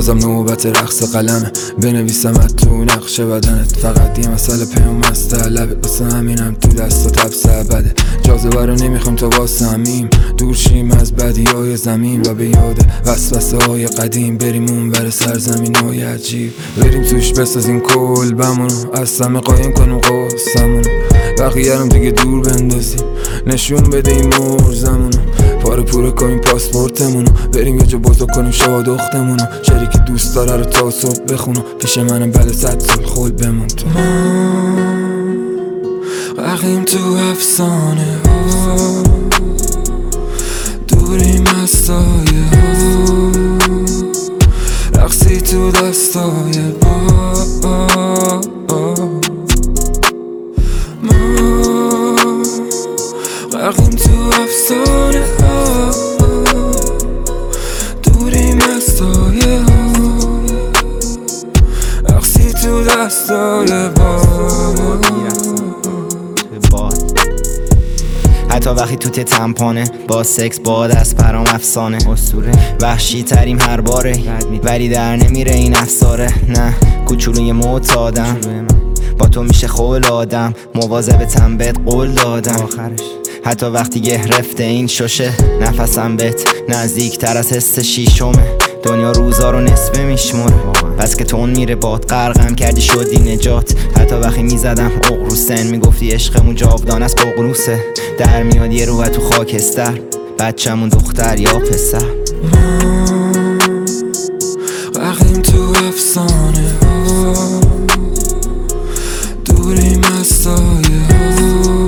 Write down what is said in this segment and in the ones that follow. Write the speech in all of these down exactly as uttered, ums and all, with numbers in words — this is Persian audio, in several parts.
بازم نوبت رقص قلمه، بنویسمت تو نقش بدنت. فقط یه مسئله پیام از طلبه، واسه همینم تو دست و تبس بده. جاذبه رو نمیخوام تا واسه همیم دور شیم از بدی های زمین و به یاد وسوسه های قدیم. بریم اون بر سرزمین های عجیب، بریم توش بسازیم کل بمونو، از سمه قایم کنیم قصمونو، بقیه رو دیگه دور بندازیم، نشون بدیم مرزمونو، پاره پوره کنیم پاسپورتمونو، بریم یه جا بزرگ کنیم شوا دختمونو، شعری که دوست داره رو تا صبح بخونو، پیش منم بله صد سال خل بمون تو. ما غرقیم تو افسانه ها، دوریم از سایه ها، رقصی تو دستای با. ما غرقیم تو افسانه ها، دوریم از سایه ها، رقصی تو دستای با. حتی وقتی تو تمپانه با سکس باد از پرام افسانه، اسطوره وحشی تریم هر باره ولی در نمیره این افساره. نه کوچولوی معتادم، با تو میشه خول آدم، مواظبتم بهت قول دادم آخرش. حتی وقتی گرفته این شوشه نفسم بهت نزدیک تر از حس شیشمه. دنیا روزا رو نصفه میشمره، پس که تون میره باد غرقم کردی شدی نجات. حتی وقتی میزدم اقروسن میگفتی عشقمون جاودان از ققنوسه، در میاد یه روح تو خاکستر، بچمون دختر یا پسر. ما غرقیم تو افسانه ها، دوریم از سایه ها،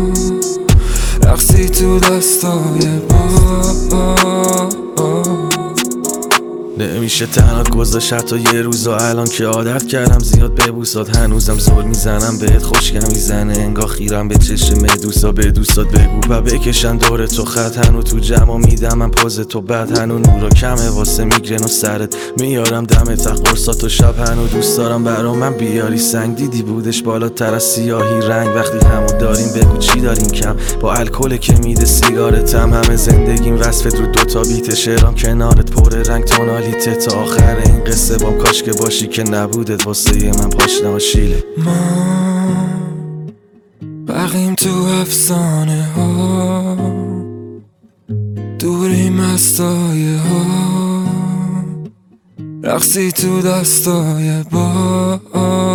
رقصی تو دستای با. نمیشه تنها گذاشت حتی یه روزا، الان که عادت کردم زیاد ببوسات، هنوزم زل میزنم بهت خوشگم میزنه، انگار خیرم به چشم دوستا. به دوستات بگو و بکشن دور تو خط، هنو تو جمع میدم من پاز تو بد، هنو نورا کمه واسه میگرن و سرت میارم دم تق قرصات و شب، هنو دوست دارم برا من بیاری سنگ، دیدی بودش بالاتر از سیاهی رنگ. وقتی همو داریم بگو چی داریم کم، با الکل که میده سیگارتم، همه زندگیم وصفت رو دوتا بیت، شعرام کنارت پر رنگ تونالیته، تا آخر این قصه بام کاش که باشی که نبودت واسه من پاشنه و شیله. ما غرقیم تو افسانه ها، دوریم از سایه ها، رقصی تو دستای با.